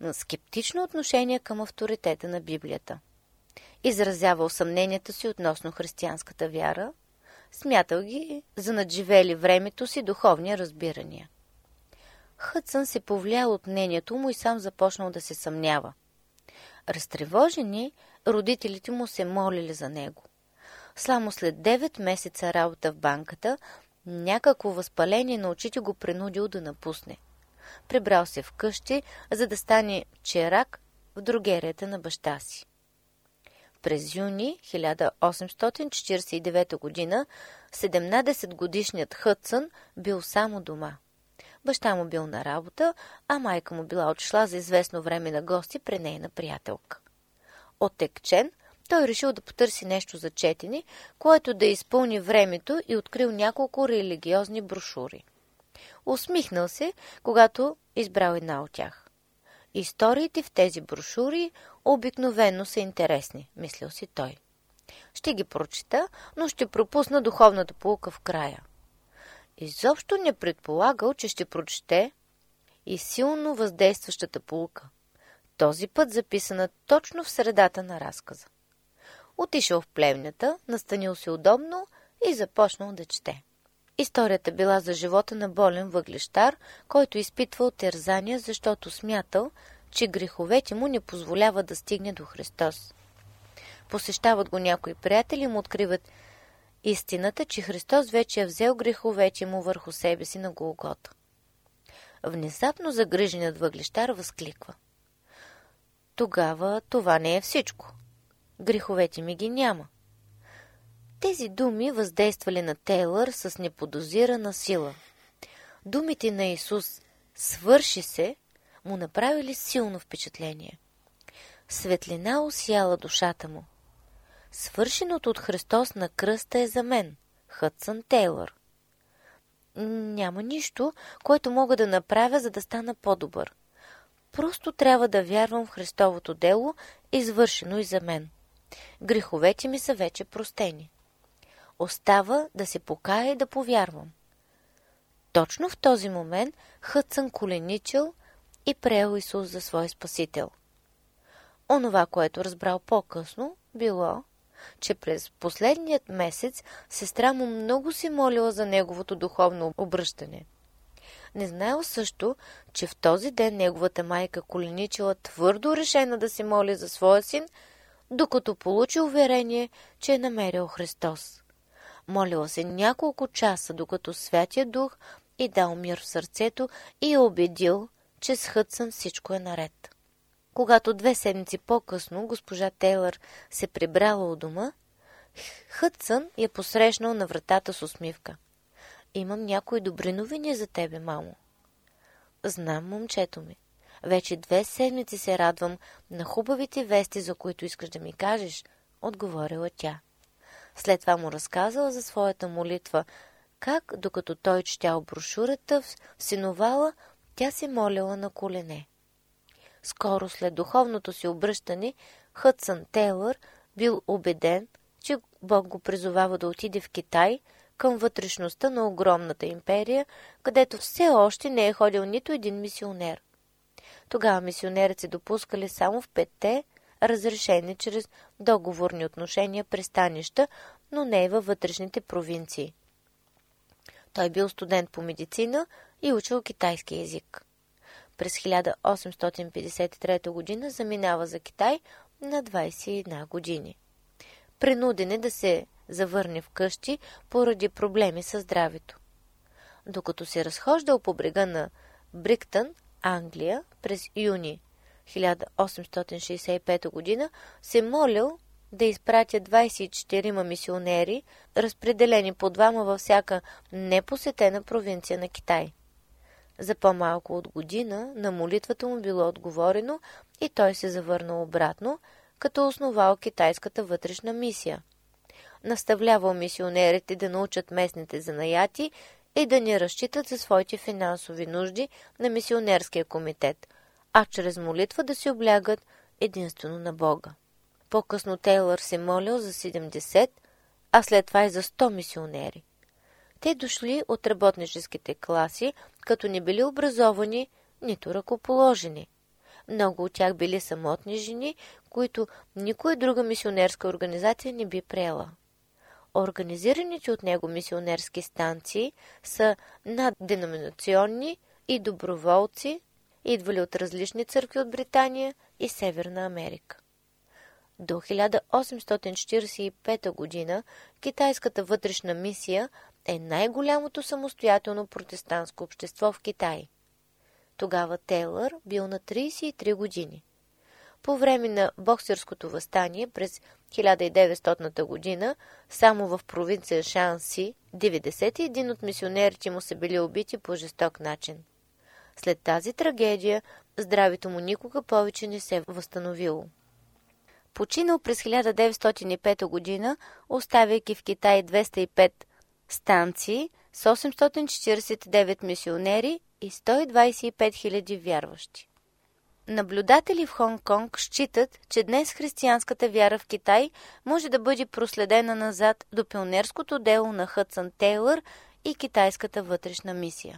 G: на скептично отношение към авторитета на Библията. Изразявал съмненията си относно християнската вяра, смятал ги за надживели времето си духовни разбирания. Хъдсън се повлиял от мнението му и сам започнал да се съмнява. Разтревожени, родителите му се молили за него. Само след девет месеца работа в банката, някакво възпаление на очите го принудил да напусне. Прибрал се вкъщи, за да стане черак в дрогерията на баща си. През юни хиляда осемстотин четиридесет и девета година седемнадесетгодишният Хъдсън бил само дома. Баща му бил на работа, а майка му била отшла за известно време на гости при нейна приятелка. Оттекчен, той решил да потърси нещо за четене, което да изпълни времето и открил няколко религиозни брошури. Усмихнал се, когато избрал една от тях. Историите в тези брошури обикновено са интересни, мислил си той. Ще ги прочита, но ще пропусна духовната поука в края. Изобщо не предполагал, че ще прочете и силно въздействащата поука. Този път записана точно в средата на разказа. Отишъл в плевнята, настанил се удобно и започнал да чете. Историята била за живота на болен въглещар, който изпитвал терзания, защото смятал, че греховете му не позволяват да стигне до Христос. Посещават го някои приятели и му откриват истината, че Христос вече е взел греховете му върху себе си на Голгота. Внезапно загриженият въглещар възкликва: тогава това не е всичко. Греховете ми ги няма. Тези думи въздействали на Тейлър с неподозирана сила. Думите на Исус «свърши се» му направили силно впечатление. Светлина осияла душата му. Свършеното от Христос на кръста е за мен, Хъдсън Тейлър. Няма нищо, което мога да направя, за да стана по-добър. Просто трябва да вярвам в Христовото дело, извършено и за мен. Греховете ми са вече простени. Остава да се покая и да повярвам. Точно в този момент Хъдсън коленичил и приел Исус за свой спасител. Онова, което разбрал по-късно, било, че през последният месец сестра му много си молила за неговото духовно обръщане. Не знаел също, че в този ден неговата майка коленичила твърдо решена да се моли за своя син, докато получи уверение, че е намерил Христос. Молила се няколко часа, докато Святия Дух и дал мир в сърцето и е убедил, че с Хъдсън всичко е наред. Когато две седмици по-късно госпожа Тейлър се прибрала у дома, Хъдсън я посрещнал на вратата с усмивка. Имам някои добри новини за тебе, мамо. Знам, момчето ми. Вече две седмици се радвам на хубавите вести, за които искаш да ми кажеш, отговорила тя. След това му разказала за своята молитва, как, докато той четял брошурата в синовала, тя се молила на колене. Скоро след духовното си обръщане, Хъдсън Тейлър бил убеден, че Бог го призовава да отиде в Китай, към вътрешността на огромната империя, където все още не е ходил нито един мисионер. Тогава мисионерът се допускали само в петте, разрешени чрез договорни отношения пристанища, но не и във вътрешните провинции. Той бил студент по медицина и учил китайски език. През хиляда осемстотин петдесет и трета година заминава за Китай на двадесет и една години. Принуден е да се завърне вкъщи поради проблеми със здравето. Докато се разхождал по брега на Бриктън, Англия, през юни хиляда осемстотин шейсет и пета година, се молил да изпратя двадесет и четирима мисионери, разпределени по двама във всяка непосетена провинция на Китай. За по-малко от година на молитвата му било отговорено и той се завърнал обратно, като основал китайската вътрешна мисия. Наставлявал мисионерите да научат местните занаяти и да не разчитат за своите финансови нужди на мисионерския комитет, а чрез молитва да се облягат единствено на Бога. По-късно Тейлър се молил за седемдесет, а след това и за сто мисионери. Те дошли от работническите класи, като не били образовани, нито ръкоположени. Много от тях били самотни жени, които никоя друга мисионерска организация не би приела. Организираните от него мисионерски станции са надденоминационни и доброволци, идвали от различни църкви от Британия и Северна Америка. До хиляда осемстотин четиридесет и пета година китайската вътрешна мисия е най-голямото самостоятелно протестантско общество в Китай. Тогава Тейлър бил на тридесет и три години. По време на боксерското въстание през хиляда и деветстотната година, само в провинция Шанси, деветдесет и един от мисионерите му са били убити по жесток начин. След тази трагедия, здравето му никога повече не се възстановило. Починал през хиляда деветстотин и пета година, оставяйки в Китай двеста и пет станции с осемстотин четиридесет и девет мисионери и сто и двадесет и пет хиляди вярващи. Наблюдатели в Хонг-Конг считат, че днес християнската вяра в Китай може да бъде проследена назад до пионерското дело на Хъдсън Тейлър и китайската вътрешна мисия.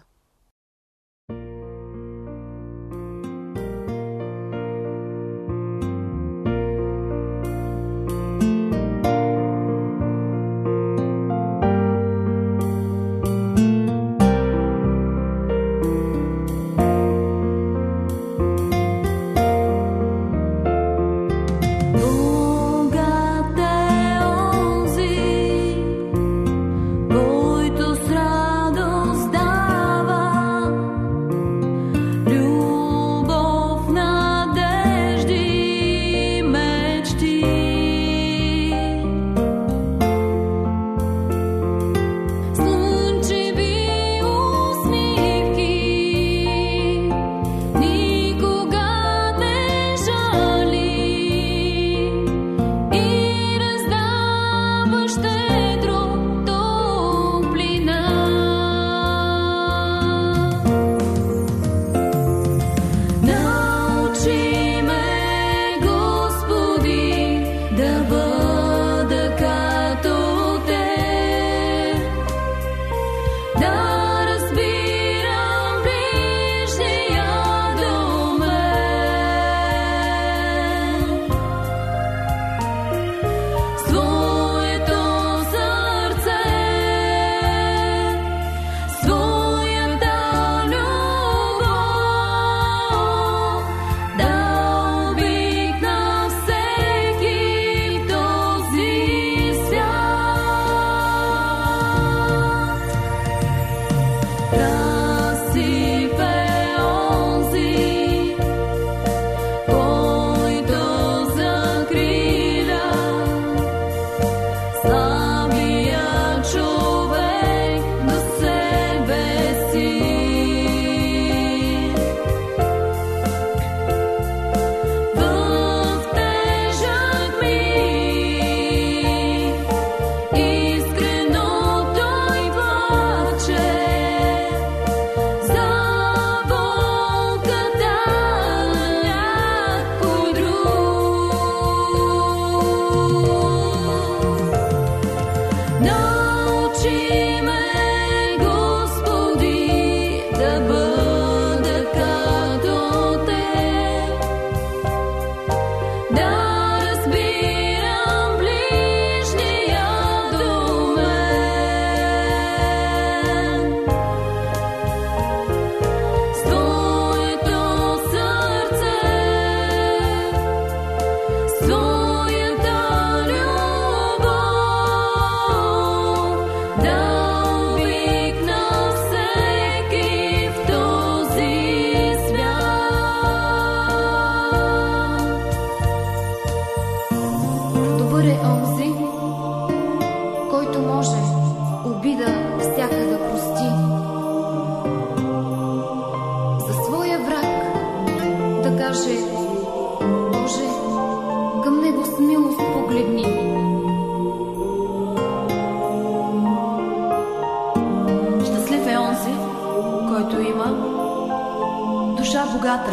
H: Душа богата,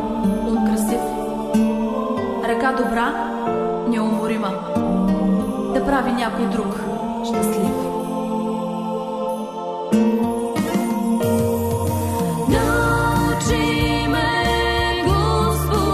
H: ум красив, ръка добра, неуморима, да прави някой друг щастлив. Научи ме, Господи,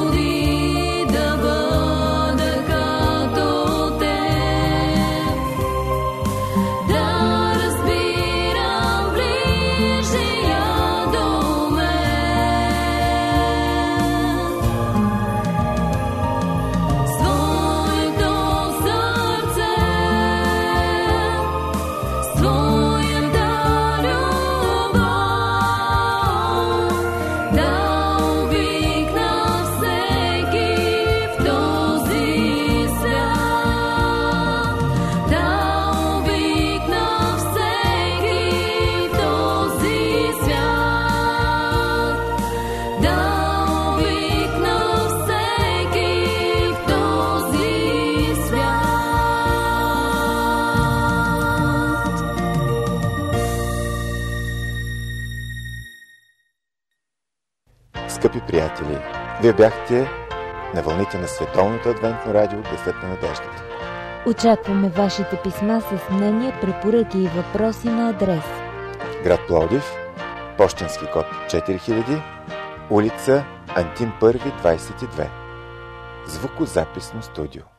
A: приятели! Вие бяхте на вълните на Световното адвентно радио Гласът на надеждата.
B: Очакваме вашите писма с мнения, препоръки и въпроси на адрес:
A: град Пловдив, пощенски код четири хиляди, улица Антим първи, двадесет и две. Звукозаписно студио.